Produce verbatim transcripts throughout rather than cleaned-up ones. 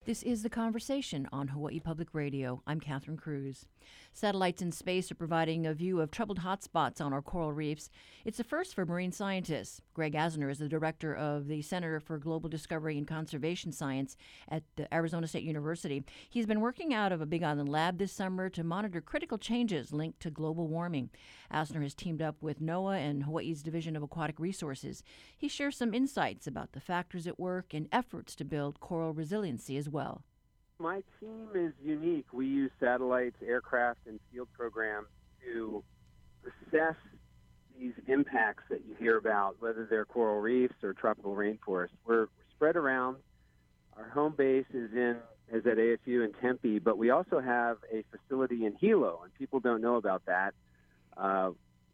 This is The Conversation on Hawaii Public Radio. I'm Catherine Cruz. Satellites in space are providing a view of troubled hotspots on our coral reefs. It's a first for marine scientists. Greg Asner is the director of the Center for Global Discovery and Conservation Science at the Arizona State University. He's been working out of a Big Island lab this summer to monitor critical changes linked to global warming. Asner has teamed up with NOAA and Hawaii's Division of Aquatic Resources. He shares some insights about the factors at work and efforts to build coral resiliency as well. My team is unique. We use satellites, aircraft, and field programs to assess these impacts that you hear about, whether they're coral reefs or tropical rainforests. We're, we're spread around. Our home base is in is at A S U in Tempe, but we also have a facility in Hilo, and people don't know about that. Uh,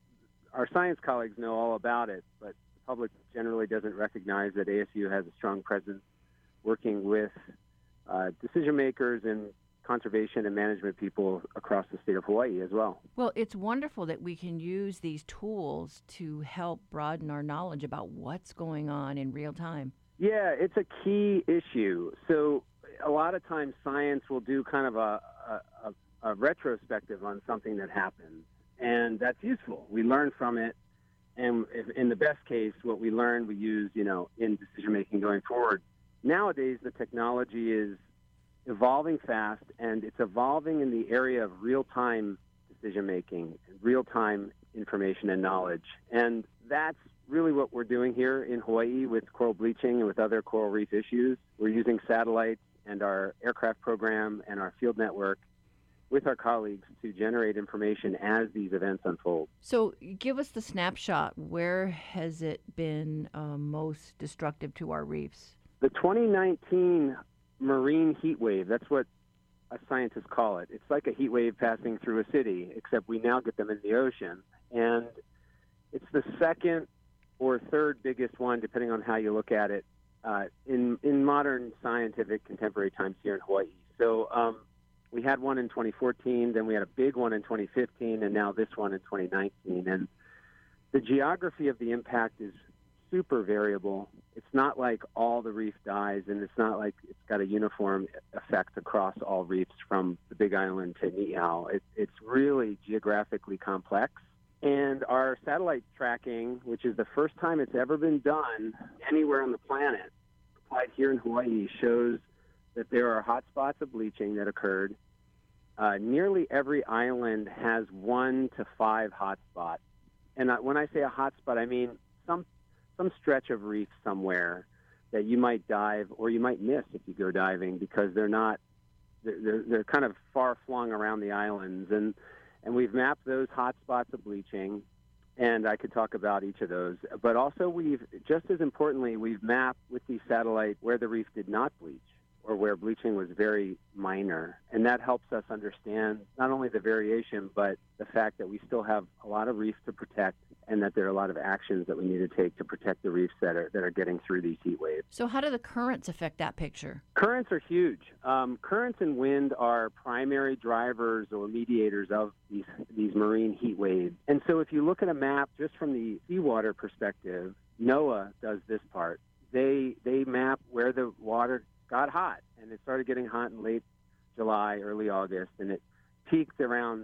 our science colleagues know all about it, but the public generally doesn't recognize that A S U has a strong presence working with Uh, decision makers and conservation and management people across the state of Hawaii as well. Well, it's wonderful that we can use these tools to help broaden our knowledge about what's going on in real time. Yeah, it's a key issue. So a lot of times science will do kind of a, a, a, a retrospective on something that happened, and that's useful. We learn from it, and if, in the best case, what we learn we use, you know, in decision-making going forward. Nowadays, the technology is evolving fast, and it's evolving in the area of real-time decision-making, real-time information and knowledge. And that's really what we're doing here in Hawaii with coral bleaching and with other coral reef issues. We're using satellites and our aircraft program and our field network with our colleagues to generate information as these events unfold. So give us the snapshot. Where has it been uh, most destructive to our reefs? The twenty nineteen marine heat wave, that's what uh, scientists call it. It's like a heat wave passing through a city, except we now get them in the ocean. And it's the second or third biggest one, depending on how you look at it, uh, in, in modern scientific contemporary times here in Hawaii. So um, we had one in twenty fourteen, then we had a big one in twenty fifteen, and now this one in twenty nineteen. And the geography of the impact is super variable. It's not like all the reef dies, and it's not like it's got a uniform effect across all reefs from the Big Island to Niihau. It, it's really geographically complex. And our satellite tracking, which is the first time it's ever been done anywhere on the planet, applied here in Hawaii, shows that there are hotspots of bleaching that occurred. Uh, nearly every island has one to five hotspots. And uh, when I say a hotspot, I mean some some stretch of reef somewhere that you might dive or you might miss if you go diving because they're not, they're, they're, they're kind of far flung around the islands. And, and we've mapped those hot spots of bleaching, and I could talk about each of those. But also we've, just as importantly, we've mapped with these satellites where the reef did not bleach or where bleaching was very minor. And that helps us understand not only the variation, but the fact that we still have a lot of reefs to protect and that there are a lot of actions that we need to take to protect the reefs that are that are getting through these heat waves. So how do the currents affect that picture? Currents are huge. Um, currents and wind are primary drivers or mediators of these, these marine heat waves. And so if you look at a map just from the seawater perspective, NOAA does this part. They they map where the water got hot, and it started getting hot in late July, early August, and it peaked around,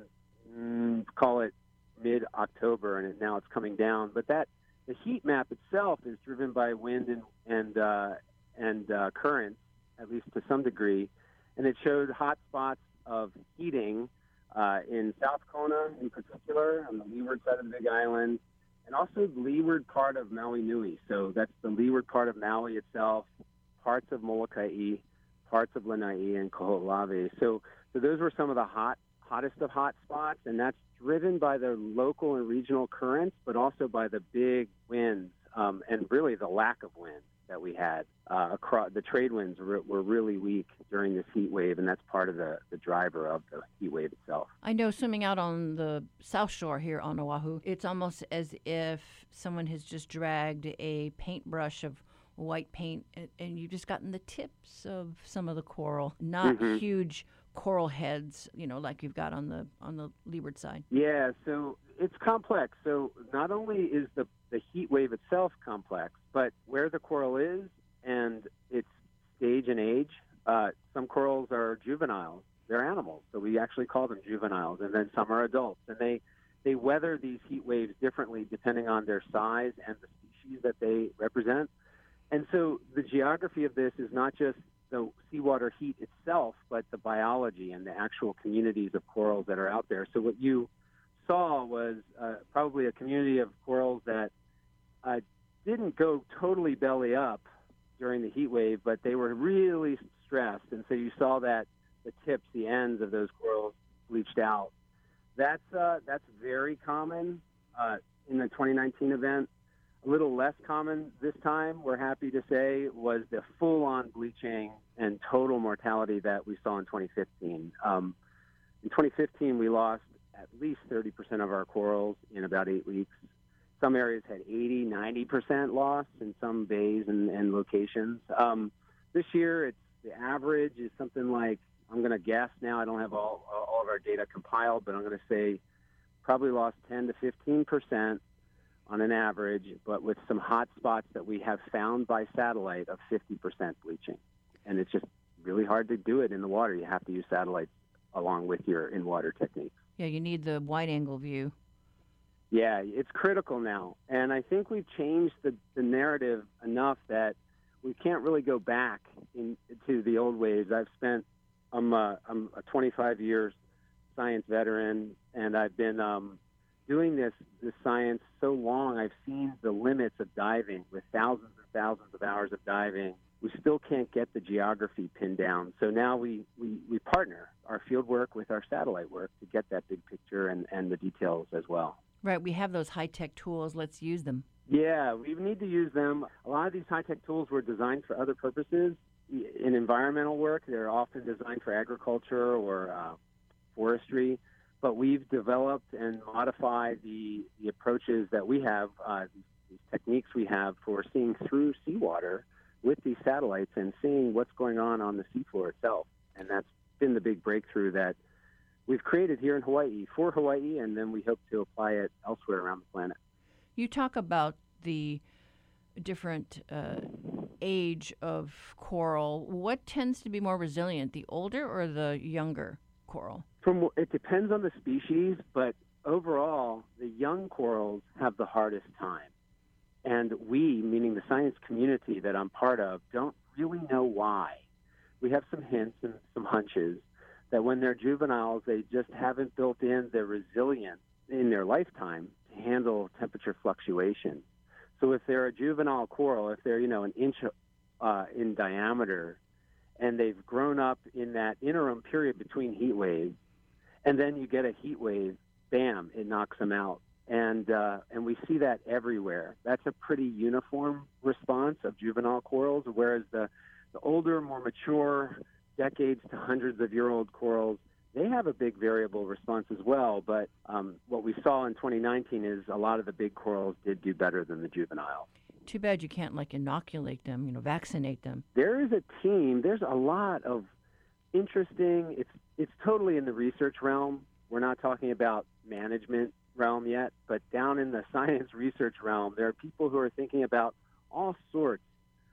mm, call it mid-October, and it, now it's coming down. But that the heat map itself is driven by wind and and uh, and uh, currents, at least to some degree, and it showed hot spots of heating uh, in South Kona, in particular, on the leeward side of the Big Island, and also the leeward part of Maui Nui. So that's the leeward part of Maui itself, parts of Molokai, parts of Lanai, and Kaho'olawe. So, so those were some of the hot, hottest of hot spots, and that's driven by the local and regional currents, but also by the big winds um, and really the lack of wind that we had. Uh, across the trade winds were, were really weak during this heat wave, and that's part of the, the driver of the heat wave itself. I know swimming out on the South Shore here on Oahu, it's almost as if someone has just dragged a paintbrush of white paint, and, and you've just gotten the tips of some of the coral, not mm-hmm. huge coral heads, you know, like you've got on the on the leeward side. Yeah, so it's complex. So not only is the, the heat wave itself complex, but where the coral is and its stage and age Uh, some corals are juveniles. They're animals, so we actually call them juveniles. And then some are adults. And they, they weather these heat waves differently depending on their size and the species that they represent. And so the geography of this is not just the seawater heat itself, but the biology and the actual communities of corals that are out there. So what you saw was uh, probably a community of corals that uh, didn't go totally belly up during the heat wave, but they were really stressed. And so you saw that the tips, the ends of those corals bleached out. That's, uh, that's very common uh, in the twenty nineteen event. A little less common this time, we're happy to say, was the full-on bleaching and total mortality that we saw in twenty fifteen. Um, in twenty fifteen, we lost at least thirty percent of our corals in about eight weeks. Some areas had eighty, ninety percent loss in some bays and, and locations. Um, this year, it's the average is something like, I'm going to guess now, I don't have all, all of our data compiled, but I'm going to say probably lost ten to fifteen percent on an average, but with some hot spots that we have found by satellite of fifty percent bleaching. And it's just really hard to do it in the water. You have to use satellites along with your in-water techniques. Yeah, you need the wide-angle view. Yeah, it's critical now. And I think we've changed the, the narrative enough that we can't really go back in, to the old ways. I've spent, I'm a, I'm a twenty-five years science veteran, and I've been um, doing this, this science so long. I've seen the limits of diving with thousands and thousands of hours of diving. We still can't get the geography pinned down. So now we, we, we partner our field work with our satellite work to get that big picture and, and the details as well. Right, we have those high-tech tools. Let's use them. Yeah, we need to use them. A lot of these high-tech tools were designed for other purposes. In environmental work, they're often designed for agriculture or uh, forestry. But we've developed and modified the, the approaches that we have, uh, these, these techniques we have for seeing through seawater with these satellites and seeing what's going on on the seafloor itself. And that's been the big breakthrough that we've created here in Hawaii for Hawaii, and then we hope to apply it elsewhere around the planet. You talk about the different uh, age of coral. What tends to be more resilient, the older or the younger coral? From, it depends on the species, but overall, the young corals have the hardest time. And we, meaning the science community that I'm part of, don't really know why. We have some hints and some hunches that when they're juveniles, they just haven't built in the resilience in their lifetime to handle temperature fluctuation. So if they're a juvenile coral, if they're, you know, an inch uh, in diameter, and they've grown up in that interim period between heat waves, and then you get a heat wave, bam, it knocks them out. And uh, and we see that everywhere. That's a pretty uniform response of juvenile corals, whereas the, the older, more mature, decades to hundreds of year old corals, they have a big variable response as well. But um, what we saw in twenty nineteen is a lot of the big corals did do better than the juveniles. Too bad you can't, like, inoculate them, you know, vaccinate them. There is a team. There's a lot of interesting, it's it's totally in the research realm. We're not talking about management realm yet, but down in the science research realm, there are people who are thinking about all sorts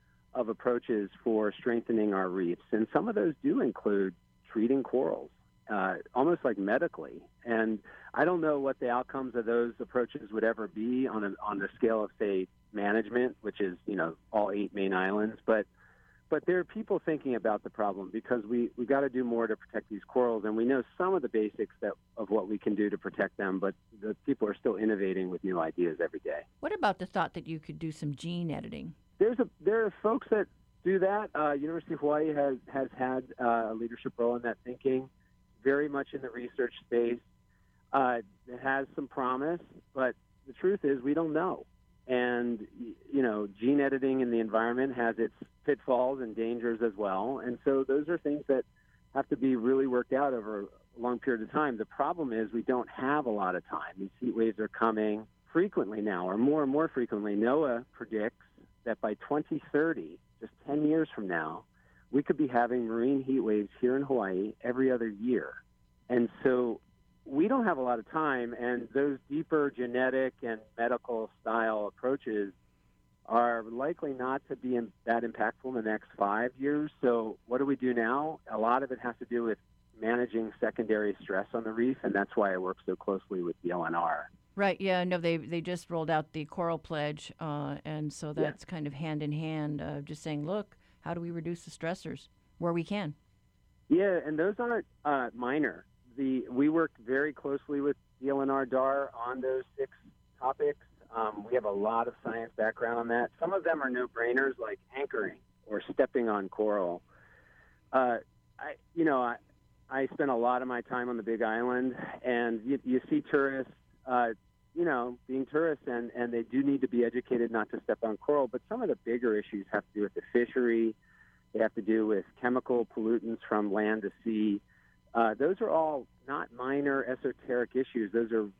of approaches for strengthening our reefs. And some of those do include treating corals, uh, almost like medically. And I don't know what the outcomes of those approaches would ever be on a, on the scale of, say, management, which is, you know, all eight main islands. But but there are people thinking about the problem because we, we got to do more to protect these corals. And we know some of the basics that of what we can do to protect them, but the people are still innovating with new ideas every day. What about the thought that you could do some gene editing? There's a there are folks that do that. Uh, University of Hawaii has, has had uh, a leadership role in that thinking, very much in the research space. Uh, it has some promise, but the truth is we don't know. And, you know, gene editing in the environment has its pitfalls and dangers as well. And so those are things that have to be really worked out over a long period of time. The problem is we don't have a lot of time. These heat waves are coming frequently now, or more and more frequently. NOAA predicts that by twenty thirty, just ten years from now, we could be having marine heat waves here in Hawaii every other year. And so we don't have a lot of time, and those deeper genetic and medical style approaches are likely not to be in, that impactful in the next five years. So what do we do now? A lot of it has to do with managing secondary stress on the reef, and that's why I work so closely with the L N R. Right, yeah, no, they they just rolled out the Coral Pledge, uh, and so that's yeah. kind of hand in hand, uh, just saying, look, how do we reduce the stressors where we can? Yeah, and those aren't uh, minor. The We worked very closely with the L N R D A R on those six topics. Um, we have a lot of science background on that. Some of them are no-brainers, like anchoring or stepping on coral. Uh, I, you know, I, I spend a lot of my time on the Big Island, and you, you see tourists, uh, you know, being tourists, and, and they do need to be educated not to step on coral. But some of the bigger issues have to do with the fishery. They have to do with chemical pollutants from land to sea. Uh, those are all not minor esoteric issues. Those are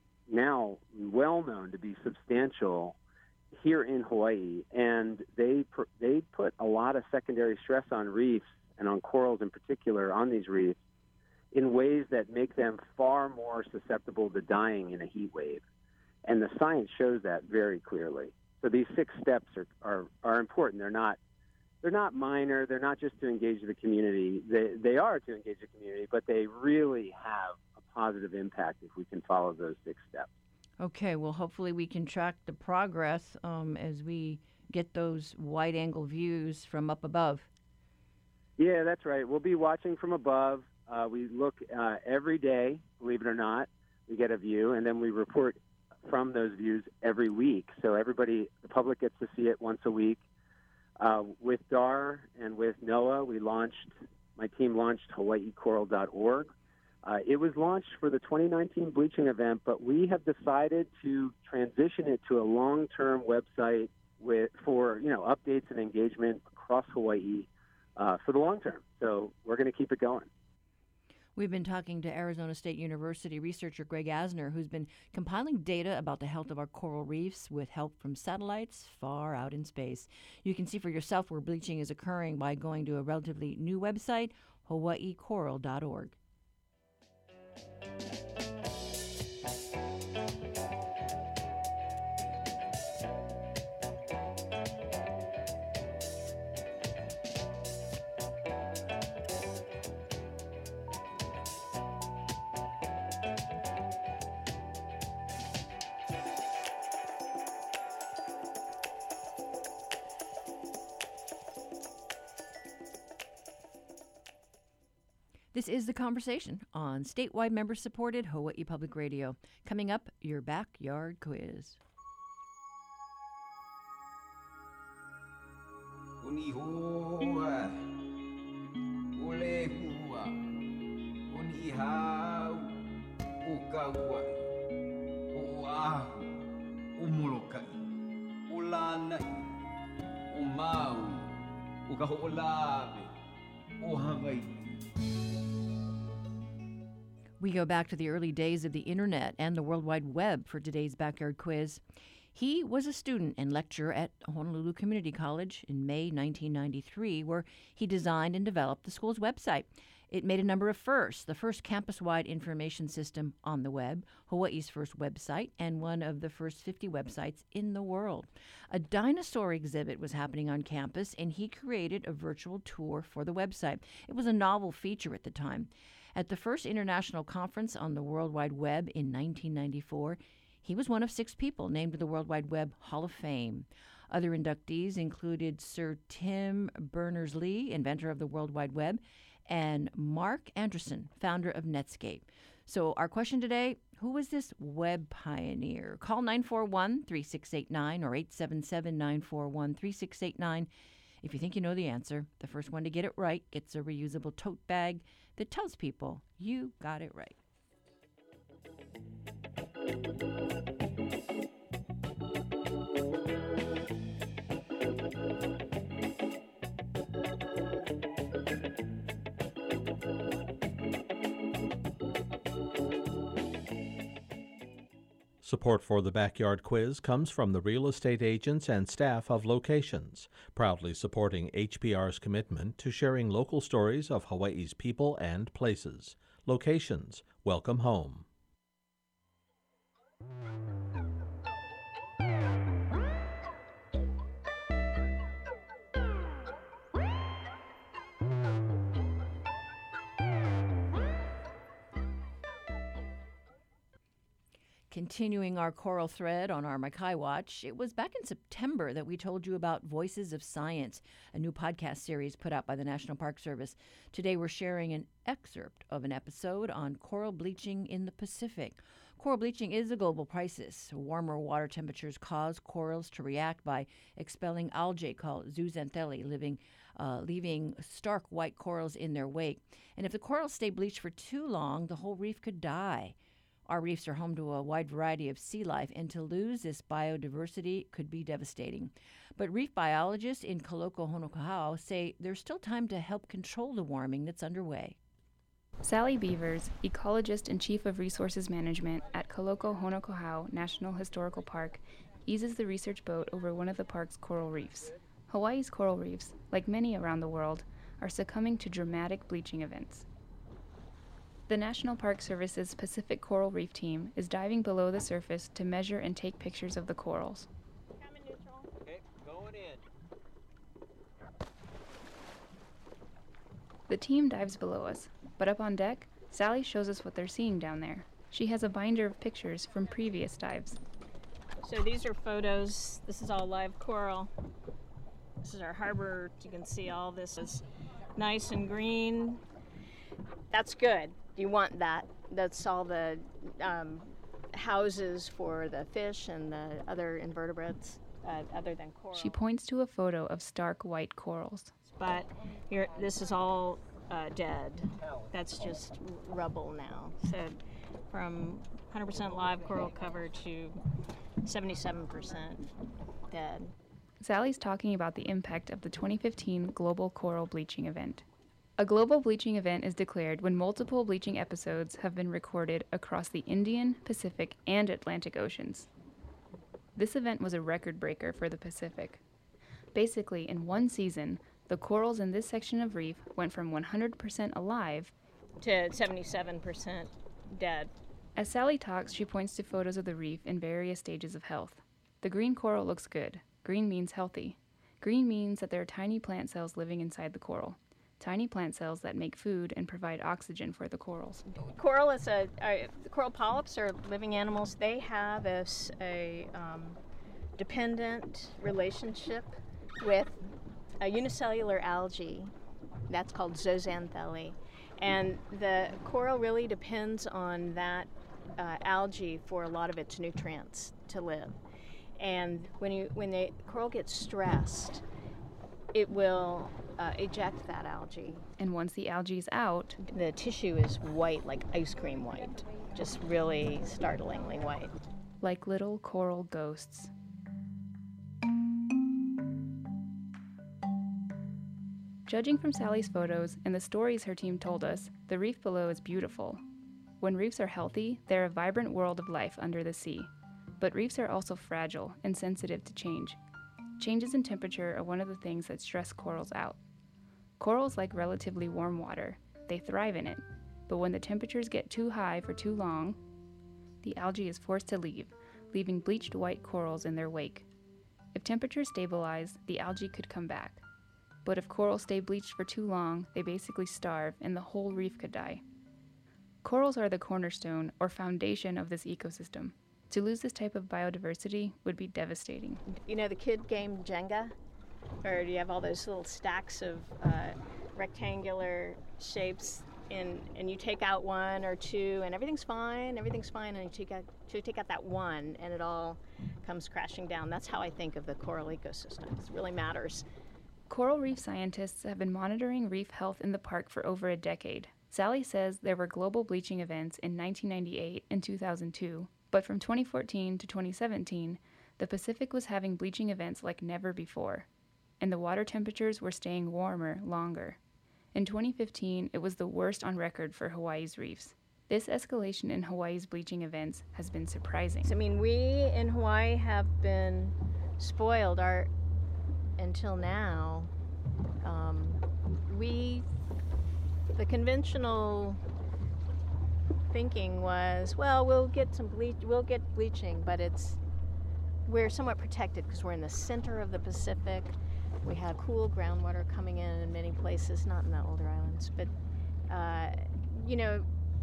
now well known to be substantial here in Hawaii, and they they put a lot of secondary stress on reefs and on corals in particular on these reefs in ways that make them far more susceptible to dying in a heat wave. And the science shows that very clearly. So these six steps are, are, are important. They're not they're not minor. They're not just to engage the community. They they are to engage the community, but they really have a positive impact if we can follow those six steps. Okay, well, hopefully we can track the progress um, as we get those wide-angle views from up above. Yeah, that's right. We'll be watching from above. Uh, we look uh, every day, believe it or not. We get a view, and then we report from those views every week. So everybody, the public gets to see it once a week. Uh, with D A R and with NOAA, we launched, my team launched Hawaii Coral dot org. Uh, it was launched for the twenty nineteen bleaching event, but we have decided to transition it to a long-term website with for you know updates and engagement across Hawaii uh, for the long term. So we're going to keep it going. We've been talking to Arizona State University researcher Greg Asner, who's been compiling data about the health of our coral reefs with help from satellites far out in space. You can see for yourself where bleaching is occurring by going to a relatively new website, Hawaii Coral dot org. This is The Conversation on statewide member-supported Hawaii Public Radio. Coming up, your backyard quiz. We go back to the early days of the internet and the World Wide Web for today's backyard quiz. He was a student and lecturer at Honolulu Community College in May nineteen ninety-three, where he designed and developed the school's website. It made a number of firsts: the first campus-wide information system on the web, Hawaii's first website, and one of the first fifty websites in the world. A dinosaur exhibit was happening on campus, and he created a virtual tour for the website. It was a novel feature at the time. At the first international conference on the World Wide Web in nineteen ninety-four, he was one of six people named to the World Wide Web Hall of Fame. Other inductees included Sir Tim Berners-Lee, inventor of the World Wide Web, and Mark Anderson, founder of Netscape. So our question today, who was this web pioneer? Call nine four one, three six eight nine or eight seven seven, nine four one, three six eight nine. If you think you know the answer, the first one to get it right gets a reusable tote bag that tells people you got it right. Support for the Backyard Quiz comes from the real estate agents and staff of Locations, proudly supporting H P R's commitment to sharing local stories of Hawaii's people and places. Locations, welcome home. Continuing our coral thread on our Mackay Watch, it was back in September that we told you about Voices of Science, a new podcast series put out by the National Park Service. Today we're sharing an excerpt of an episode on coral bleaching in the Pacific. Coral bleaching is a global crisis. Warmer water temperatures cause corals to react by expelling algae called zooxanthellae, living, uh, leaving stark white corals in their wake. And if the corals stay bleached for too long, the whole reef could die. Our reefs are home to a wide variety of sea life, and to lose this biodiversity could be devastating. But reef biologists in Kaloko Honokohau say there's still time to help control the warming that's underway. Sally Beavers, ecologist and chief of resources management at Kaloko Honokohau National Historical Park, eases the research boat over one of the park's coral reefs. Hawaii's coral reefs, like many around the world, are succumbing to dramatic bleaching events. The National Park Service's Pacific Coral Reef team is diving below the surface to measure and take pictures of the corals. Coming neutral. Okay, going in. The team dives below us, but up on deck, Sally shows us what they're seeing down there. She has a binder of pictures from previous dives. So these are photos. This is all live coral. This is our harbor. You can see all this is nice and green. That's good. You want that. That's all the um, houses for the fish and the other invertebrates uh, other than coral. She points to a photo of stark white corals. But here, this is all uh, dead. That's just rubble now. So from one hundred percent live coral cover to seventy-seven percent dead. Sally's talking about the impact of the twenty fifteen global coral bleaching event. A global bleaching event is declared when multiple bleaching episodes have been recorded across the Indian, Pacific, and Atlantic Oceans. This event was a record breaker for the Pacific. Basically, in one season, the corals in this section of reef went from one hundred percent alive to seventy-seven percent dead. As Sally talks, she points to photos of the reef in various stages of health. The green coral looks good. Green means healthy. Green means that there are tiny plant cells living inside the coral. Tiny plant cells that make food and provide oxygen for the corals. Coral is a, a coral polyps are living animals. They have a, a um, dependent relationship with a unicellular algae. That's called zooxanthellae. And the coral really depends on that uh, algae for a lot of its nutrients to live. And when you when the coral gets stressed, it will uh, eject that algae. And once the algae is out, the tissue is white, like ice cream white, just really startlingly white. Like little coral ghosts. Judging from Sally's photos and the stories her team told us, the reef below is beautiful. When reefs are healthy, they're a vibrant world of life under the sea. But reefs are also fragile and sensitive to change. Changes in temperature are one of the things that stress corals out. Corals like relatively warm water. They thrive in it. But when the temperatures get too high for too long, the algae is forced to leave, leaving bleached white corals in their wake. If temperatures stabilize, the algae could come back. But if corals stay bleached for too long, they basically starve and the whole reef could die. Corals are the cornerstone or foundation of this ecosystem. To lose this type of biodiversity would be devastating. You know the kid game Jenga? Or you have all those little stacks of uh, rectangular shapes, and, and you take out one or two, and everything's fine, everything's fine, and you take out, you take out that one, and it all comes crashing down. That's how I think of the coral ecosystem. It really matters. Coral reef scientists have been monitoring reef health in the park for over a decade. Sally says there were global bleaching events in nineteen ninety-eight and two thousand two, but from twenty fourteen to twenty seventeen, the Pacific was having bleaching events like never before, and the water temperatures were staying warmer longer. In twenty fifteen, it was the worst on record for Hawaii's reefs. This escalation in Hawaii's bleaching events has been surprising. I mean, we in Hawaii have been spoiled our until now. Um, we, the conventional thinking was, well, we'll get some bleach, we'll get bleaching, but it's we're somewhat protected because we're in the center of the Pacific. We have cool groundwater coming in in many places, not in the older islands, but uh, you know,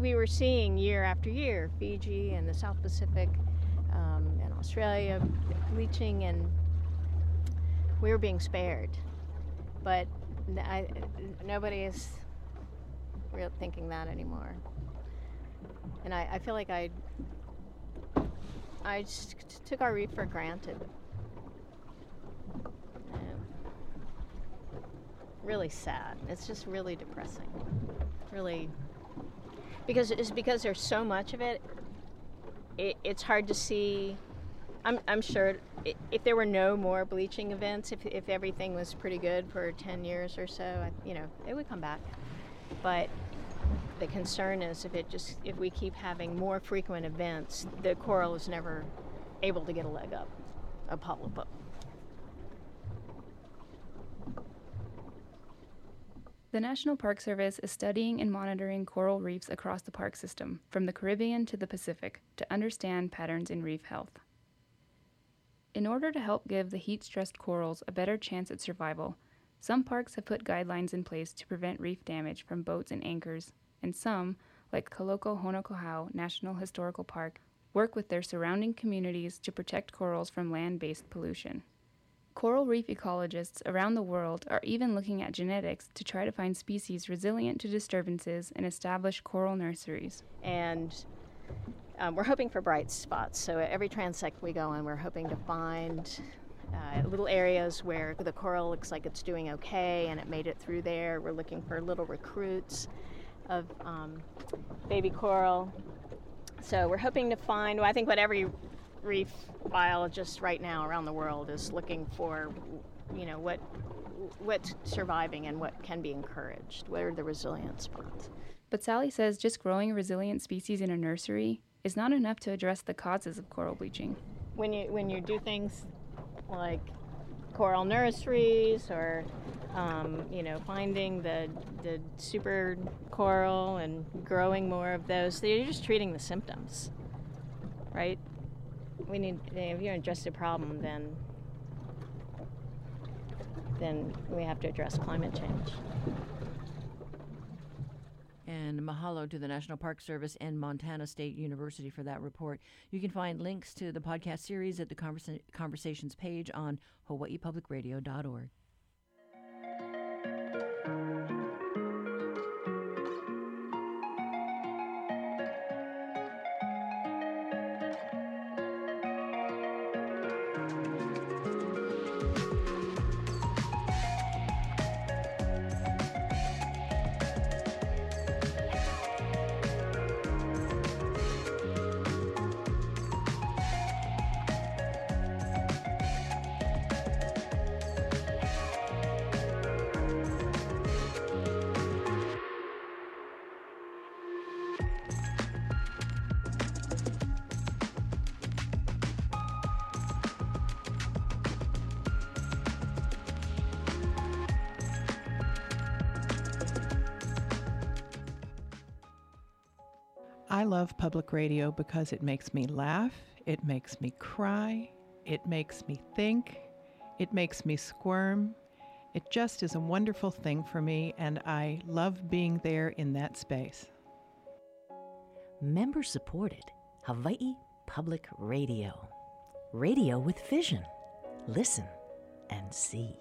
we were seeing year after year, Fiji and the South Pacific um, and Australia bleaching, and we were being spared. But I, nobody is really thinking that anymore. And I, I feel like I, I just took our reef for granted. And really sad. It's just really depressing. Really, because it's because there's so much of it. It it's hard to see. I'm I'm sure it, if there were no more bleaching events, if if everything was pretty good for ten years or so, I, you know, it would come back. But the concern is if it just if we keep having more frequent events, the coral is never able to get a leg up, a polyp. The National Park Service is studying and monitoring coral reefs across the park system, from the Caribbean to the Pacific, to understand patterns in reef health. In order to help give the heat-stressed corals a better chance at survival, some parks have put guidelines in place to prevent reef damage from boats and anchors, and some, like Kaloko Honokohau National Historical Park, work with their surrounding communities to protect corals from land-based pollution. Coral reef ecologists around the world are even looking at genetics to try to find species resilient to disturbances and establish coral nurseries. And um, we're hoping for bright spots. So every transect we go on, we're hoping to find uh, little areas where the coral looks like it's doing okay and it made it through there. We're looking for little recruits of um, baby coral. So we're hoping to find, well, I think what every reef biologist right now around the world is looking for, you know, what what's surviving and what can be encouraged. What are the resilient spots? But Sally says just growing resilient species in a nursery is not enough to address the causes of coral bleaching. When you when you do things like coral nurseries or um, you know, finding the the super coral and growing more of those, you're just treating the symptoms, right? We need, if you're address the problem, then then we have to address climate change. And mahalo to the National Park Service and Montana State University for that report. You can find links to the podcast series at the Conversa- Conversations page on hawaii public radio dot org. I love public radio because it makes me laugh, it makes me cry, it makes me think, it makes me squirm. It just is a wonderful thing for me, and I love being there in that space. Member supported Hawaii Public Radio. Radio with vision. Listen and see.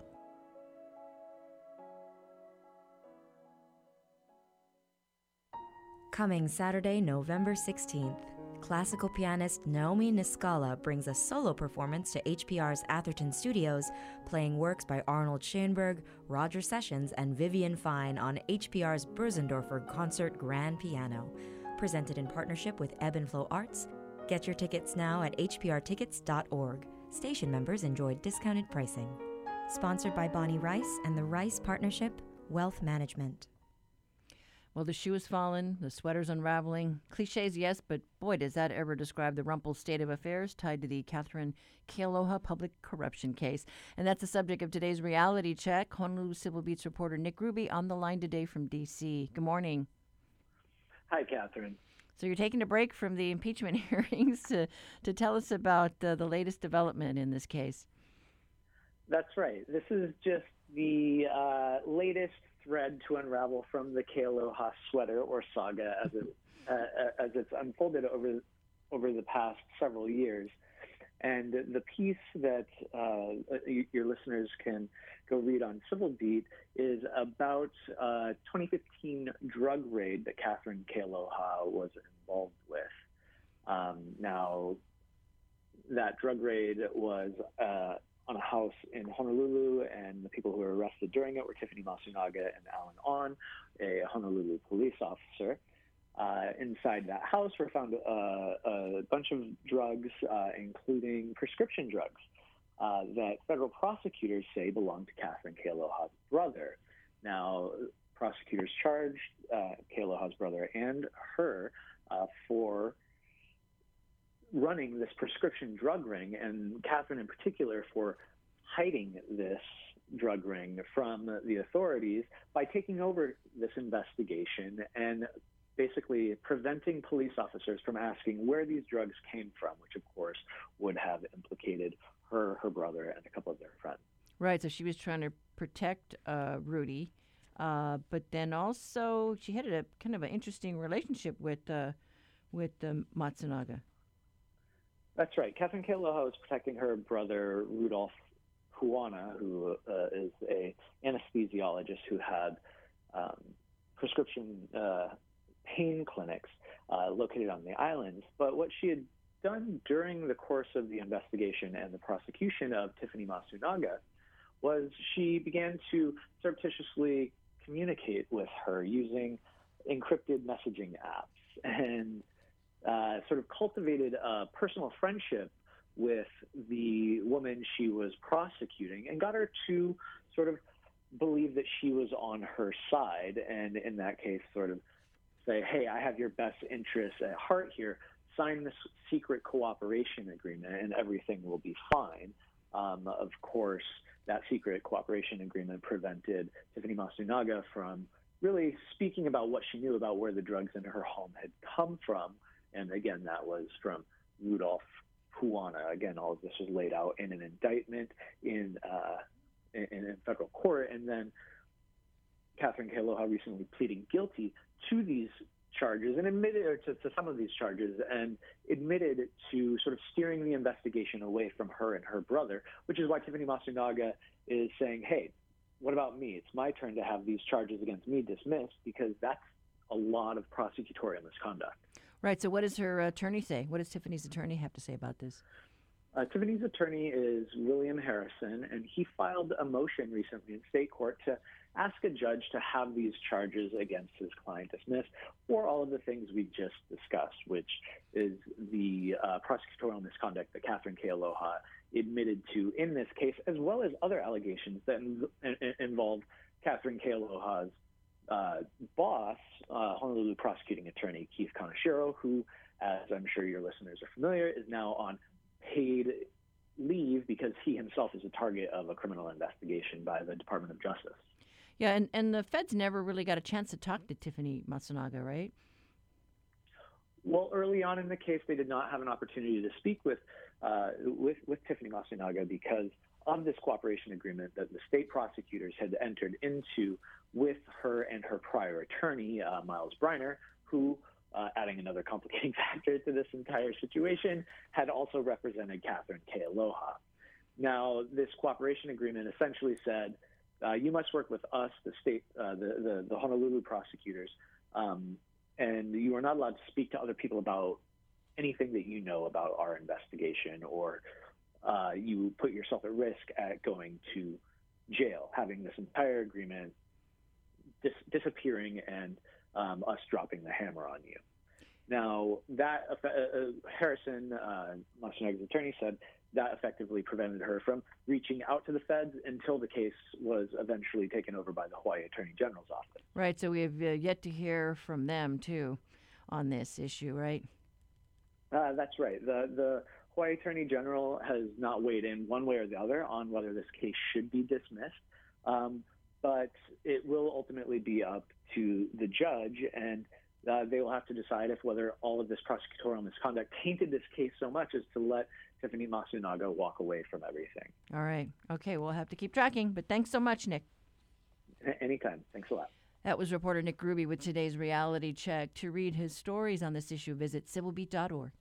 Coming Saturday, November sixteenth, classical pianist Naomi Niscala brings a solo performance to H P R's Atherton Studios, playing works by Arnold Schoenberg, Roger Sessions, and Vivian Fine on H P R's Bösendorfer Concert Grand Piano. Presented in partnership with Ebb and Flow Arts. Get your tickets now at h p r tickets dot org. Station members enjoy discounted pricing. Sponsored by Bonnie Rice and the Rice Partnership Wealth Management. Well, the shoe is fallen, the sweater's unraveling. Cliches, yes, but boy, does that ever describe the rumpled state of affairs tied to the Catherine Kealoha public corruption case. And that's the subject of today's reality check. Honolulu Civil Beat's reporter Nick Ruby on the line today from D C. Good morning. Hi, Catherine. So you're taking a break from the impeachment hearings to, to tell us about uh, the latest development in this case. That's right. This is just the uh, latest thread to unravel from the Kealoha sweater or saga as it uh, as it's unfolded over over the past several years. And the piece that uh, your listeners can go read on Civil Beat is about a twenty fifteen drug raid that Catherine Kealoha was involved with. Um, now, that drug raid was uh, on a house in Honolulu, and the people who were arrested during it were Tiffany Masunaga and Alan On, a Honolulu police officer. Uh, inside that house were found uh, a bunch of drugs, uh, including prescription drugs, uh, that federal prosecutors say belonged to Catherine Kealoha's brother. Now, prosecutors charged uh, Kealoha's brother and her uh, for running this prescription drug ring, and Catherine in particular for hiding this drug ring from the authorities by taking over this investigation and basically preventing police officers from asking where these drugs came from, which of course would have implicated her, her brother, and a couple of their friends. Right, so she was trying to protect uh, Rudy, uh, but then also she had a kind of an interesting relationship with uh, with um, Matsunaga. That's right. Catherine Kealoha was protecting her brother, Rudolph Huana, who uh, is a anesthesiologist who had um, prescription uh, pain clinics uh, located on the islands. But what she had done during the course of the investigation and the prosecution of Tiffany Masunaga was she began to surreptitiously communicate with her using encrypted messaging apps, and uh, sort of cultivated a personal friendship with the woman she was prosecuting, and got her to sort of believe that she was on her side, and in that case sort of say, hey, I have your best interests at heart here, sign this secret cooperation agreement and everything will be fine. Um, of course, that secret cooperation agreement prevented Tiffany Masunaga from really speaking about what she knew about where the drugs in her home had come from. And again, that was from Rudolph Huana. Again, all of this was laid out in an indictment in, uh, in, in federal court. And then Catherine Kealoha recently pleading guilty to these charges and admitted or to, to some of these charges and admitted to sort of steering the investigation away from her and her brother, which is why Tiffany Masunaga is saying, hey, what about me? It's my turn to have these charges against me dismissed, because that's a lot of prosecutorial misconduct. Right. So what does her attorney say? What does Tiffany's attorney have to say about this? Uh, Tiffany's attorney is William Harrison, and he filed a motion recently in state court to ask a judge to have these charges against his client dismissed for all of the things we just discussed, which is the uh, prosecutorial misconduct that Catherine Kealoha admitted to in this case, as well as other allegations that in, in, involve Catherine Kealoha's uh, boss, uh, Honolulu prosecuting attorney Keith Kaneshiro, who, as I'm sure your listeners are familiar, is now on paid leave because he himself is a target of a criminal investigation by the Department of Justice. Yeah, and, and the feds never really got a chance to talk to Tiffany Masunaga, right? Well, early on in the case, they did not have an opportunity to speak with uh, with, with Tiffany Masunaga because of this cooperation agreement that the state prosecutors had entered into with her and her prior attorney, uh, Miles Briner, who, uh, adding another complicating factor to this entire situation, had also represented Catherine Kealoha. Now, this cooperation agreement essentially said, Uh, you must work with us, the state, uh, the, the, the Honolulu prosecutors, um, and you are not allowed to speak to other people about anything that you know about our investigation, or uh, you put yourself at risk at going to jail, having this entire agreement dis- disappearing and um, us dropping the hammer on you. Now, that uh, uh, Harrison, uh, Masunaga's attorney, said that effectively prevented her from reaching out to the feds until the case was eventually taken over by the Hawaii Attorney General's office. Right, so we have uh, yet to hear from them, too, on this issue, right? Uh, that's right. The, the Hawaii Attorney General has not weighed in one way or the other on whether this case should be dismissed, um, but it will ultimately be up to the judge, and uh, they will have to decide if whether all of this prosecutorial misconduct tainted this case so much as to let Tiffany Masunaga walk away from everything. All right. Okay, we'll have to keep tracking, but thanks so much, Nick. A- anytime. Thanks a lot. That was reporter Nick Ruby with today's Reality Check. To read his stories on this issue, visit civil beat dot org.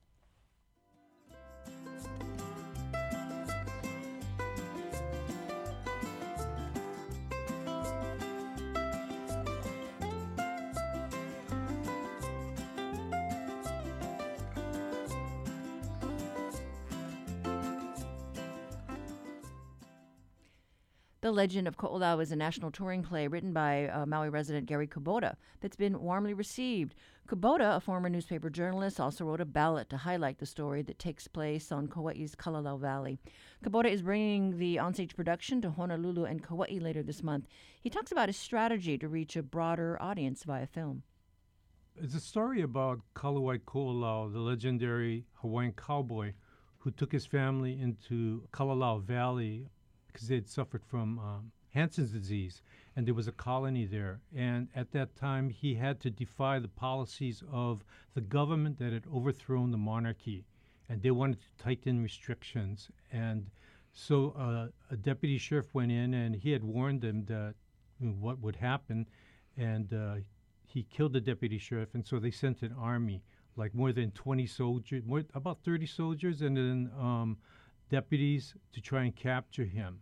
The Legend of Ko'olau is a national touring play written by uh, Maui resident Gary Kubota that's been warmly received. Kubota, a former newspaper journalist, also wrote a ballad to highlight the story that takes place on Kauai's Kalalau Valley. Kubota is bringing the onstage production to Honolulu and Kauai later this month. He talks about his strategy to reach a broader audience via film. It's a story about Kalawai Ko'olau, the legendary Hawaiian cowboy who took his family into Kalalau Valley because they had suffered from um, Hansen's disease, and there was a colony there. And at that time, he had to defy the policies of the government that had overthrown the monarchy, and they wanted to tighten restrictions. And so uh, a deputy sheriff went in, and he had warned them that you know, what would happen, and uh, he killed the deputy sheriff, and so they sent an army, like more than twenty soldiers, more, about thirty soldiers, and then um, deputies to try and capture him.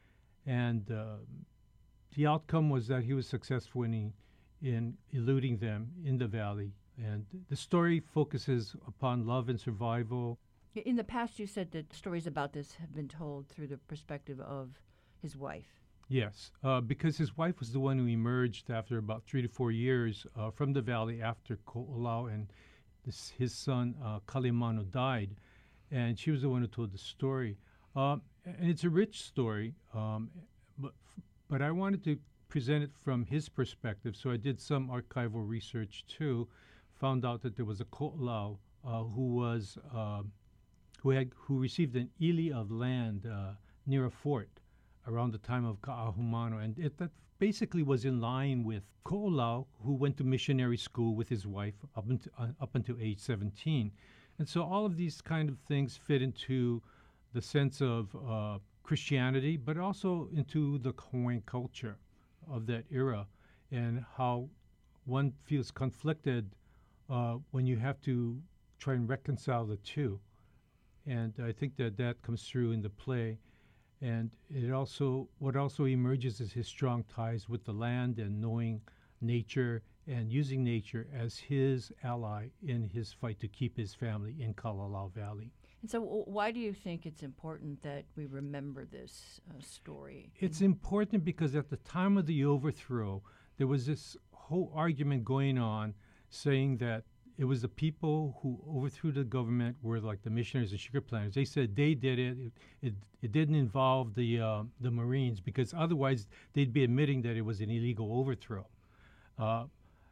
And uh, the outcome was that he was successful in, in eluding them in the valley. And the story focuses upon love and survival. In the past, you said that stories about this have been told through the perspective of his wife. Yes, uh, because his wife was the one who emerged after about three to four years uh, from the valley after Ko'olau and this, his son uh, Kalemano died. And she was the one who told the story. Um, and it's a rich story, um, but, but I wanted to present it from his perspective. So I did some archival research too, found out that there was a Ko'olau uh, who was uh, who had who received an ili of land uh, near a fort around the time of Ka'ahumano, and it that basically was in line with Ko'olau, who went to missionary school with his wife up until, uh, up until age seventeen. And so all of these kind of things fit into the sense of uh, Christianity, but also into the Hawaiian culture of that era, and how one feels conflicted uh, when you have to try and reconcile the two. And I think that that comes through in the play. And it also, what also emerges is his strong ties with the land and knowing nature and using nature as his ally in his fight to keep his family in Kalalau Valley. And so w- why do you think it's important that we remember this uh, story? It's important because at the time of the overthrow, there was this whole argument going on saying that it was the people who overthrew the government were like the missionaries and sugar planters. They said they did it. It, it, it didn't involve the, uh, the Marines, because otherwise they'd be admitting that it was an illegal overthrow. Uh,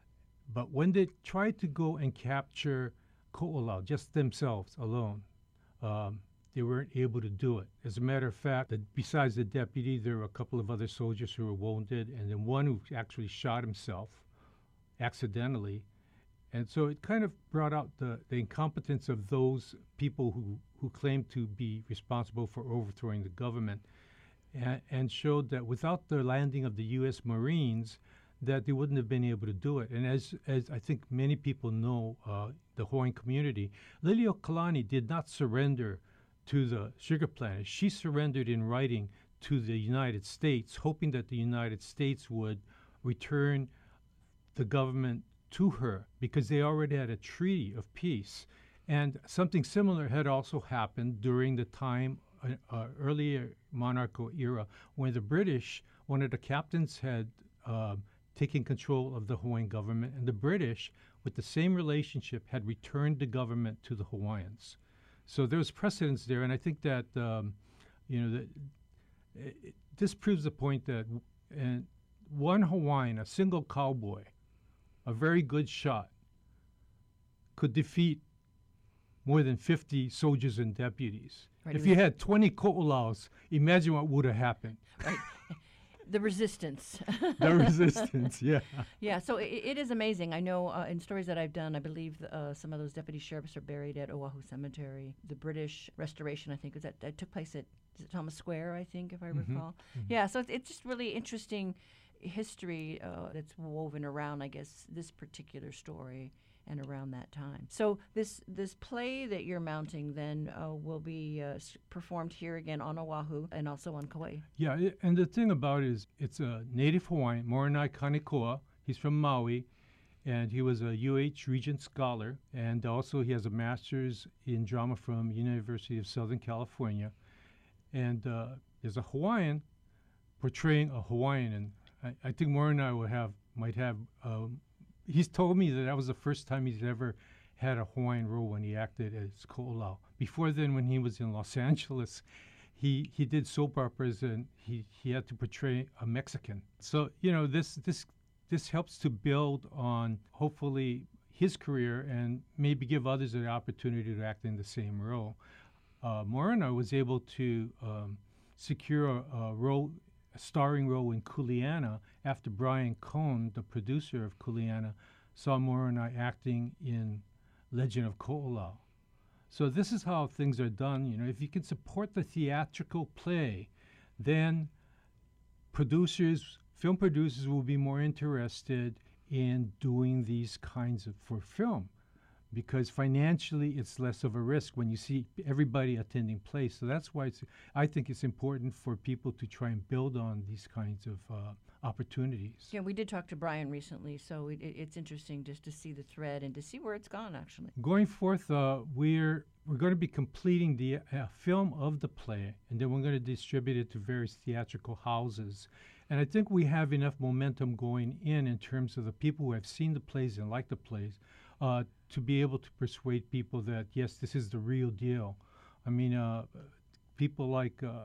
But when they tried to go and capture Ko'olau, just themselves alone, um, they weren't able to do it. As a matter of fact, that besides the deputy, there were a couple of other soldiers who were wounded, and then one who actually shot himself accidentally. And so it kind of brought out the, the incompetence of those people who, who claimed to be responsible for overthrowing the government, and, and showed that without the landing of the U S Marines, that they wouldn't have been able to do it. And as as I think many people know, uh, the Hawaiian community, Liliuokalani did not surrender to the sugar planters. She surrendered in writing to the United States, hoping that the United States would return the government to her, because they already had a treaty of peace. And something similar had also happened during the time, uh, uh, earlier monarchical era, when the British, one of the captains had uh, taking control of the Hawaiian government, and the British, with the same relationship, had returned the government to the Hawaiians. So there was precedence there, and I think that um, you know that it, this proves the point that w- and one Hawaiian, a single cowboy, a very good shot, could defeat more than fifty soldiers and deputies. Right, if you had twenty Ko'olaus, imagine what would have happened. Right. The resistance. The resistance, yeah. Yeah, so it, it is amazing. I know uh, in stories that I've done, I believe uh, some of those deputy sheriffs are buried at Oahu Cemetery. The British Restoration, I think, was that, that took place at is it Thomas Square, I think, if I Mm-hmm. recall. Mm-hmm. Yeah, so it's, it's just really interesting. history uh, that's woven around, I guess, this particular story and around that time. So this this play that you're mounting then uh, will be uh, s- performed here again on Oahu and also on Kauai. Yeah, it, and the thing about it is it's a native Hawaiian, Moronai Kanekoa. He's from Maui, and he was a U H Regent Scholar, and also he has a master's in drama from University of Southern California. And uh, there's a Hawaiian portraying a Hawaiian, and I, I think Moronai will have might have. Um, he's told me that that was the first time he's ever had a Hawaiian role when he acted as Ko'olau. Before then, when he was in Los Angeles, he he did soap operas and he, he had to portray a Mexican. So you know this this this helps to build on hopefully his career and maybe give others the opportunity to act in the same role. Uh, Moronai was able to um, secure a, a role, a starring role in Kuleana after Brian Cohn, the producer of Kuleana, saw Moronai acting in Legend of Ko'olau. So this is how things are done. You know, if you can support the theatrical play, then producers, film producers will be more interested in doing these kinds of for film, because financially it's less of a risk when you see everybody attending plays. So that's why it's, I think it's important for people to try and build on these kinds of uh, opportunities. Yeah, we did talk to Brian recently, so it, it, it's interesting just to see the thread and to see where it's gone, actually. Going forth, uh, we're we're going to be completing the uh, film of the play, and then we're going to distribute it to various theatrical houses. And I think we have enough momentum going in in terms of the people who have seen the plays and like the plays, uh, to be able to persuade people that, yes, this is the real deal. I mean, uh, people like uh,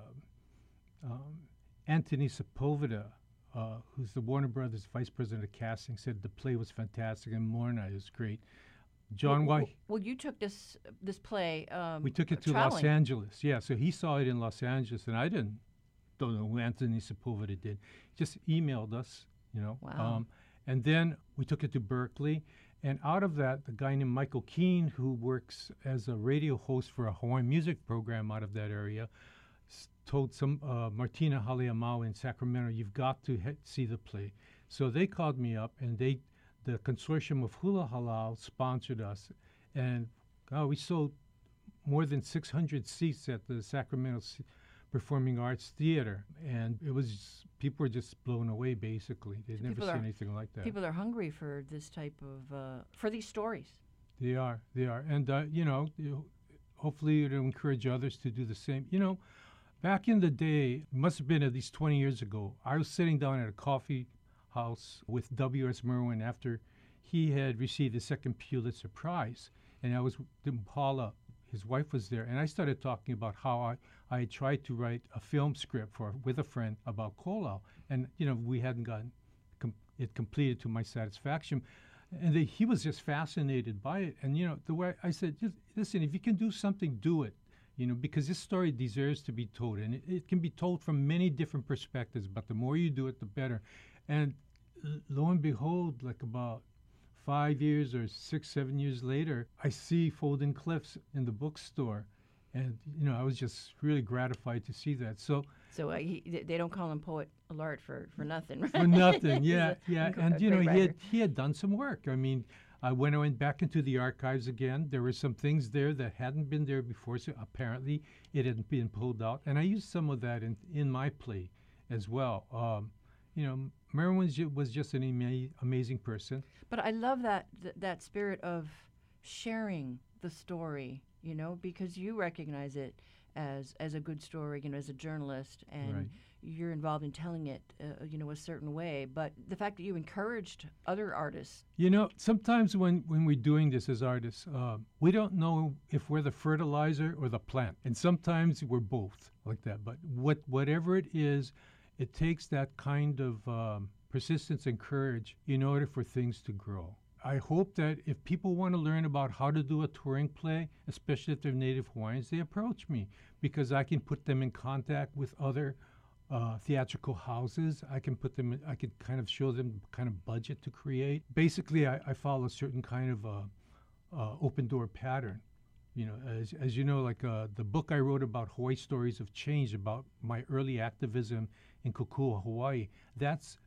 um, Anthony Sepulveda, uh, who's the Warner Brothers vice president of casting, said the play was fantastic and Moronai is great. John well, White. Well, you took this this play. Um, we took it to traveling. Los Angeles. Yeah, so he saw it in Los Angeles, and I didn't. Don't know who Anthony Sepulveda did. Just emailed us, you know. Wow. Um, and then we took it to Berkeley. And out of that, the guy named Michael Keene, who works as a radio host for a Hawaiian music program out of that area, s- told some uh, Martina Haleamau in Sacramento, you've got to he- see the play. So they called me up, and they, the consortium of Hula Halal sponsored us. And oh, we sold more than six hundred seats at the Sacramento S- Performing Arts Theater. And it was, people were just blown away, basically. They'd So never people seen are- anything like that. People are hungry for this type of, uh, for these stories. They are, they are. And, uh, you know, you, hopefully it'll encourage others to do the same. You know, back in the day, it must have been at least twenty years ago, I was sitting down at a coffee house with W S Merwin after he had received the second Pulitzer Prize. And I was with Paula, his wife was there, and I started talking about how I, I had tried to write a film script for with a friend about Ko'olau. And, you know, we hadn't gotten com- it completed to my satisfaction. And they, he was just fascinated by it. And, you know, the way I said, just listen, if you can do something, do it. You know, because this story deserves to be told. And it, it can be told from many different perspectives, but the more you do it, the better. And l- lo and behold, like about five years or six, seven years later, I see Folding Cliffs in the bookstore. And, you know, I was just really gratified to see that. So, So uh, he, th- they don't call him Poet Alert for, for nothing, right? for nothing, yeah, He's a yeah. gr- And, a you know, great he had, writer. he had done some work. I mean, I when I went back into the archives again, there were some things there that hadn't been there before. So apparently it had been pulled out. And I used some of that in, in my play as well. Um, you know, Merwin ju- was just an ama- amazing person. But I love that th- that spirit of sharing the story, you know, because you recognize it as as a good story, you know, as a journalist, and Right. you're involved in telling it, uh, you know, a certain way. But the fact that you encouraged other artists, You know, sometimes when, when we're doing this as artists, uh, we don't know if we're the fertilizer or the plant. And sometimes we're both like that. But what whatever it is, it takes that kind of um, persistence and courage in order for things to grow. I hope that if people want to learn about how to do a touring play, especially if they're Native Hawaiians, they approach me because I can put them in contact with other uh, theatrical houses. I can put them, in, I can kind of show them the kind of budget to create. Basically, I, I follow a certain kind of uh, uh, open door pattern. You know, as, as you know, like uh, the book I wrote about Hawaii Stories of Change, about my early activism in Kokua, Hawaii, that's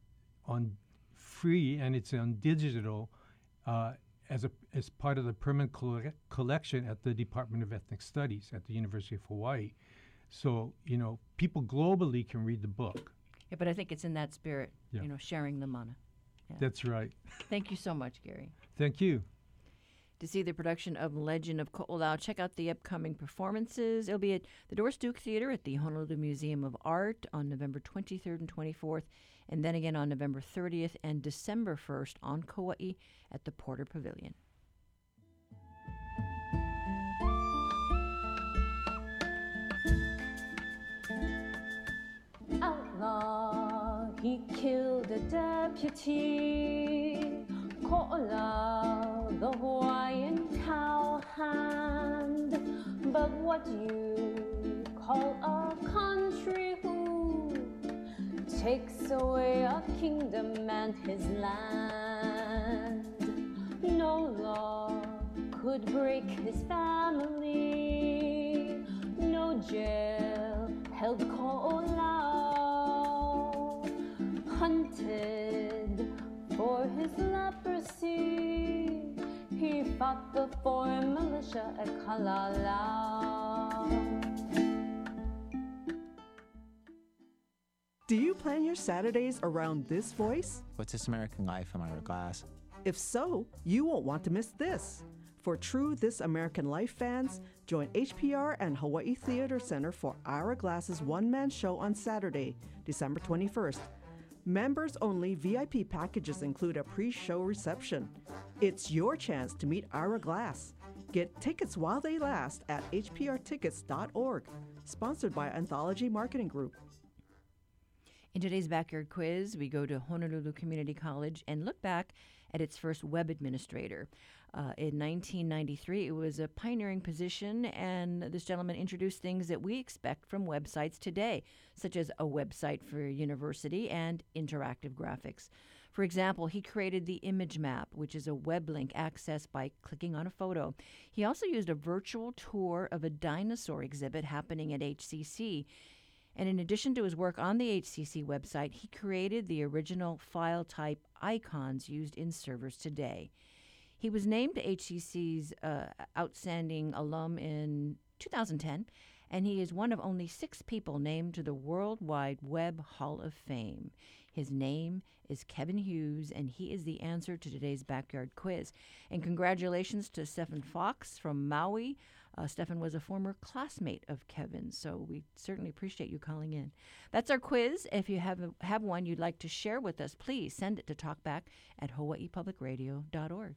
on free and it's on digital uh, as a as part of the permanent colle- collection at the Department of Ethnic Studies at the University of Hawaii. So, you know, people globally can read the book. Yeah, but I think it's in that spirit, Yeah. you know, sharing the mana. Yeah. That's right. Thank you so much, Gary. Thank you. To see the production of Legend of Ko'olau, check out the upcoming performances. It'll be at the Doris Duke Theater at the Honolulu Museum of Art on November twenty-third and twenty-fourth, and then again on November thirtieth and December first on Kauai at the Porter Pavilion. Outlaw, he killed a deputy. Ko'olau, the Hawaiian cowhand. But what you call a country who takes away a kingdom and his land? No law could break his family. No jail held Ko'olau. Hunted for his leprosy, he fought the foreign militia at Kalalau. Do you plan your Saturdays around this voice? What's This American Life in Ira Glass? If so, you won't want to miss this. For true This American Life fans, join H P R and Hawaii Theater Center for Ira Glass's one-man show on Saturday, December twenty-first. Members only V I P packages include a pre-show reception. It's your chance to meet Ira Glass. Get tickets while they last at h p r tickets dot org. Sponsored by Anthology Marketing Group. In today's Backyard Quiz, we go to Honolulu Community College and look back at its first web administrator. Uh, in nineteen ninety-three, it was a pioneering position, and this gentleman introduced things that we expect from websites today, such as a website for a university and interactive graphics. For example, he created the image map, which is a web link accessed by clicking on a photo. He also used a virtual tour of a dinosaur exhibit happening at H C C. And in addition to his work on the H C C website, he created the original file type icons used in servers today. He was named H C C's uh, Outstanding Alum in two thousand ten, and he is one of only six people named to the World Wide Web Hall of Fame. His name is Kevin Hughes, and he is the answer to today's Backyard Quiz. And congratulations to Stephen Fox from Maui. Uh, Stephen was a former classmate of Kevin's, so we certainly appreciate you calling in. That's our quiz. If you have a, have one you'd like to share with us, please send it to talkback at hawaii public radio dot org.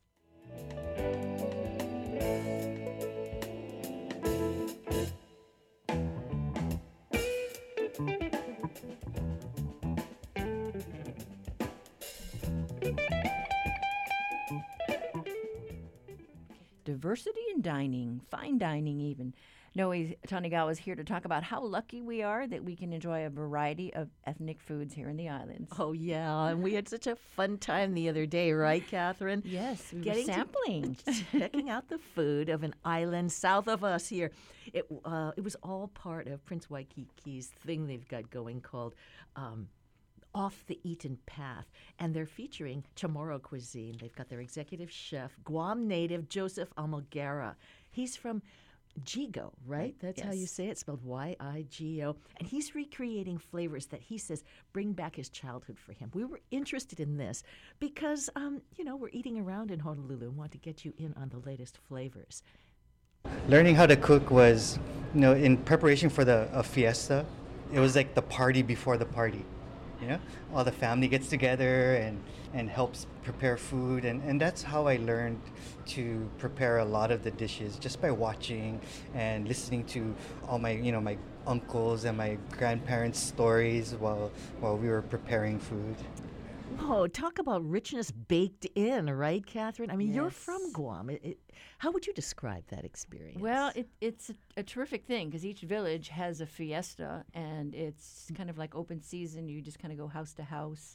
Diversity in dining, fine dining even. Noe Tanigawa is here to talk about how lucky we are that we can enjoy a variety of ethnic foods here in the islands. Oh, yeah, and we had such a fun time the other day, right, Catherine? Yes, we Getting were sampling. To, checking out the food of an island south of us here. It, uh, it was all part of Prince Waikiki's thing they've got going called um, Off the Eaten Path, and they're featuring Chamorro cuisine. They've got their executive chef, Guam native Joseph Almogera. He's from Jigo, right? That's yes. how you say it, spelled Y I G O. And he's recreating flavors that he says bring back his childhood for him. We were interested in this because, um, you know, we're eating around in Honolulu and want to get you in on the latest flavors. Learning how to cook was, you know, in preparation for the a fiesta. It was like the party before the party. You know, all the family gets together and, and helps prepare food, and, and that's how I learned to prepare a lot of the dishes, just by watching and listening to all my, you know, my uncles and my grandparents' stories while while we were preparing food. Oh, talk about richness baked in, right, Catherine? I mean, Yes. you're from Guam. It, it, how would you describe that experience? Well, it, it's a, a terrific thing because each village has a fiesta, and it's kind of like open season. You just kind of go house to house,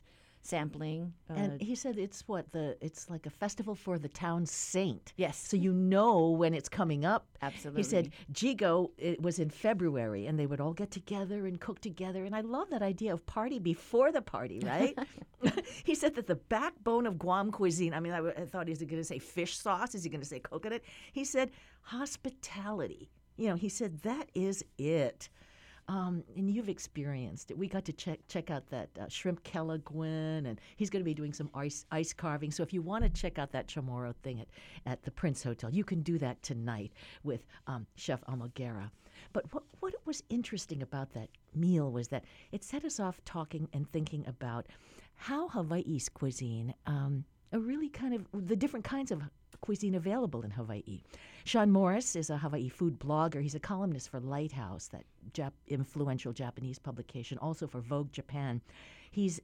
sampling. Uh, And he said it's what the it's like a festival for the town saint. Yes. So you know when it's coming up. Absolutely. He said Jigo, it was in February, and they would all get together and cook together. And I love that idea of party before the party, right? He said that the backbone of Guam cuisine, I mean, I, w- I thought, is he going to say fish sauce? Is he going to say coconut? He said hospitality. You know, he said that is it. Um, and you've experienced it. We got to check check out that uh, shrimp kelaguen, and he's going to be doing some ice ice carving. So if you want to check out that Chamorro thing at, at the Prince Hotel, you can do that tonight with um, Chef Almaguera. But what, what was interesting about that meal was that it set us off talking and thinking about how Hawaii's cuisine, um, a really kind of the different kinds of cuisine available in Hawaii. Sean Morris is a Hawaii food blogger. He's a columnist for Lighthouse, that Jap- influential Japanese publication, also for Vogue Japan. He's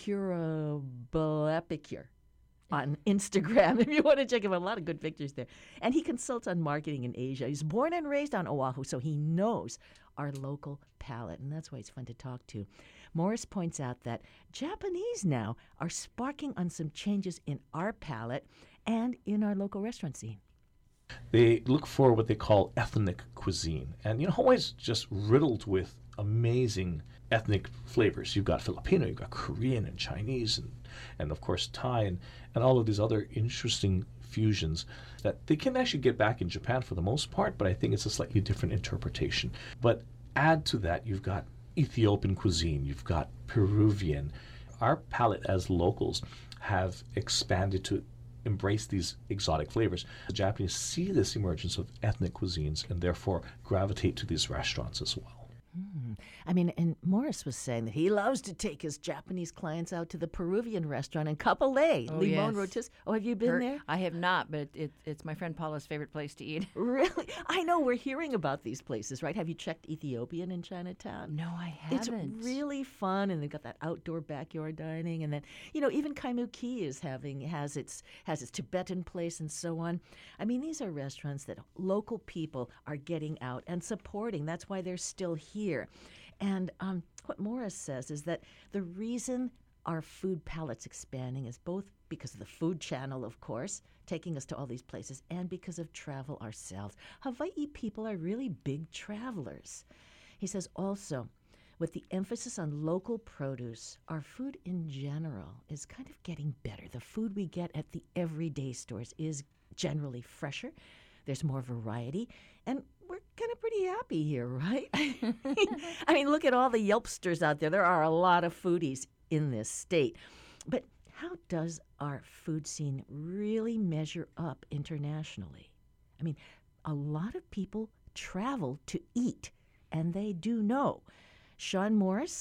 Incurable Epicure on Instagram, if you want to check him out. A lot of good pictures there. And he consults on marketing in Asia. He's born and raised on Oahu, so he knows our local palate, and that's why he's fun to talk to. Morris points out that Japanese now are sparking on some changes in our palate and in our local restaurant scene. They look for what they call ethnic cuisine. And, you know, Hawaii's just riddled with amazing ethnic flavors. You've got Filipino, you've got Korean and Chinese, and, and of course Thai, and, and all of these other interesting fusions that they can actually get back in Japan for the most part, but I think it's a slightly different interpretation. But add to that, you've got Ethiopian cuisine, you've got Peruvian. Our palate as locals have expanded to embrace these exotic flavors. The Japanese see this emergence of ethnic cuisines and therefore gravitate to these restaurants as well. Mm. I mean, and Morris was saying that he loves to take his Japanese clients out to the Peruvian restaurant in Kapolei, Oh, Limon yes. Rotis. Oh, have you been Her- there? I have not, but it, it's my friend Paula's favorite place to eat. Really? I know we're hearing about these places, right? Have you checked Ethiopian in Chinatown? No, I It's haven't. really fun, and they've got that outdoor backyard dining, and then you know even Kaimuki is having has its has its Tibetan place and so on. I mean, these are restaurants that local people are getting out and supporting. That's why they're still here. And um, what Morris says is that the reason our food palate's expanding is both because of the Food Channel, of course, taking us to all these places, and because of travel ourselves. Hawaii people are really big travelers. He says also, with the emphasis on local produce, our food in general is kind of getting better. The food we get at the everyday stores is generally fresher. There's more variety, and we're kind of pretty happy here, right? I mean, look at all the Yelpsters out there. There are a lot of foodies in this state. But how does our food scene really measure up internationally? I mean, a lot of people travel to eat, and they do know. Sean Morris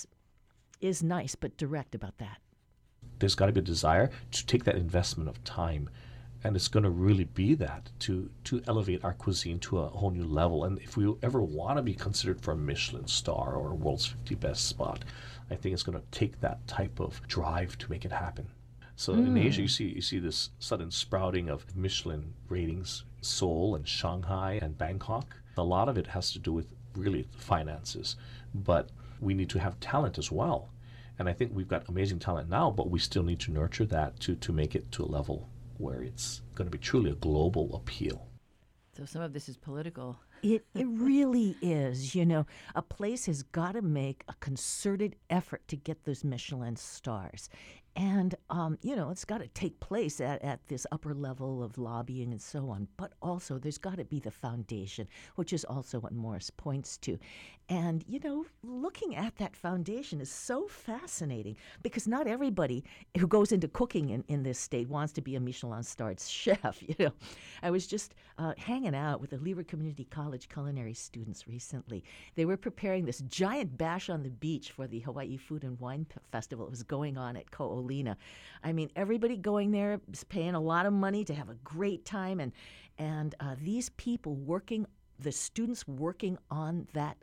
is nice but direct about that. There's got to be a desire to take that investment of time, and it's going to really be that to to elevate our cuisine to a whole new level. And if we ever want to be considered for a Michelin star or a world's fifty best spot, I think it's going to take that type of drive to make it happen. So mm. in Asia, you see you see this sudden sprouting of Michelin ratings, Seoul and Shanghai and Bangkok. A lot of it has to do with really finances, but we need to have talent as well. And I think we've got amazing talent now, but we still need to nurture that to, to make it to a level where it's going to be truly a global appeal. So some of this is political. It it really is. You know, a place has got to make a concerted effort to get those Michelin stars. And, um, you know, it's got to take place at, at this upper level of lobbying and so on. But also there's got to be the foundation, which is also what Morris points to. And, you know, looking at that foundation is so fascinating because not everybody who goes into cooking in, in this state wants to be a Michelin-starred chef, you know. I was just uh, hanging out with the Leeward Community College culinary students recently. They were preparing this giant bash on the beach for the Hawaii Food and Wine P- Festival. It was going on at Ko'olina. I mean, everybody going there is paying a lot of money to have a great time, and and uh, these people working, the students working on that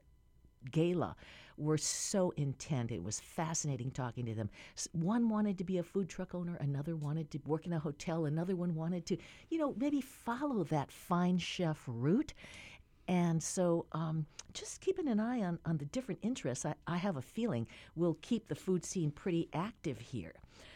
gala were so intent. It was fascinating talking to them. One wanted to be a food truck owner, another wanted to work in a hotel, another one wanted to, you know, maybe follow that fine chef route. And so um, just keeping an eye on, on the different interests, I, I have a feeling will keep the food scene pretty active here.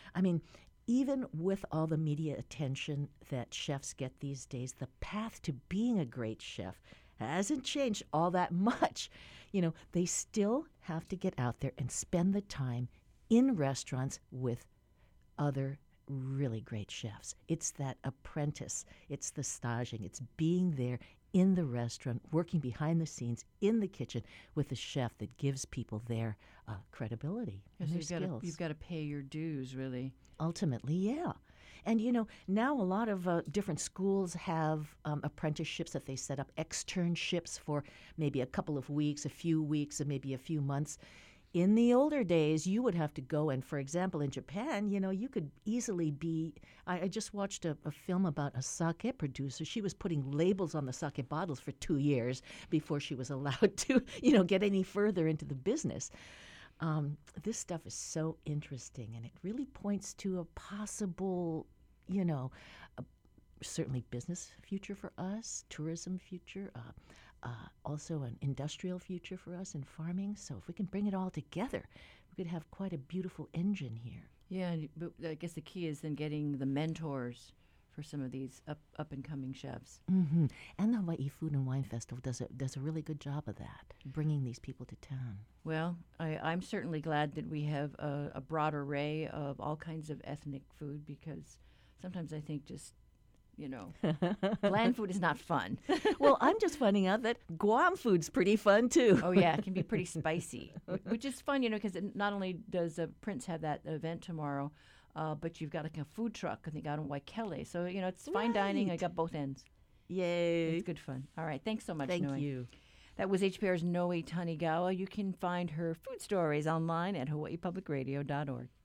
I mean, even with all the media attention that chefs get these days, the path to being a great chef hasn't changed all that much. You know, they still have to get out there and spend the time in restaurants with other really great chefs. It's that apprentice, it's the staging, it's being there in the restaurant, working behind the scenes in the kitchen with a chef that gives people their uh, credibility and So their you've gotta- skills. you've got to pay your dues, really. Ultimately, yeah. And, you know, now a lot of uh, different schools have um, apprenticeships that they set up, externships for maybe a couple of weeks, a few weeks, and maybe a few months. In the older days, you would have to go, and for example, in Japan, you know, you could easily be. I, I just watched a, a film about a sake producer. She was putting labels on the sake bottles for two years before she was allowed to, you know, get any further into the business. Um, this stuff is so interesting, and it really points to a possible, you know, a, certainly business future for us, tourism future, uh, uh, also an industrial future for us in farming. So if we can bring it all together, we could have quite a beautiful engine here. Yeah, and- but I guess the key is then getting the mentors for some of these up up and coming chefs. Mm-hmm. And the Hawaii Food and Wine Festival does a, does a really good job of that, bringing these people to town. Well, I, I'm certainly glad that we have a, a broad array of all kinds of ethnic food, because sometimes I think just, you know, bland food is not fun. Well, I'm just finding out that Guam food's pretty fun, too. Oh, yeah, it can be pretty spicy, wh- which is fun, you know, because not only does uh, Prince have that event tomorrow, uh, but you've got like a food truck, I think, out in Waikele. So, you know, it's fine dining. I Right. got both ends. Yay. It's good fun. All right. Thanks so much, Thank Noe. you. That was H P R's Noe Tanigawa. You can find her food stories online at hawaii public radio dot org.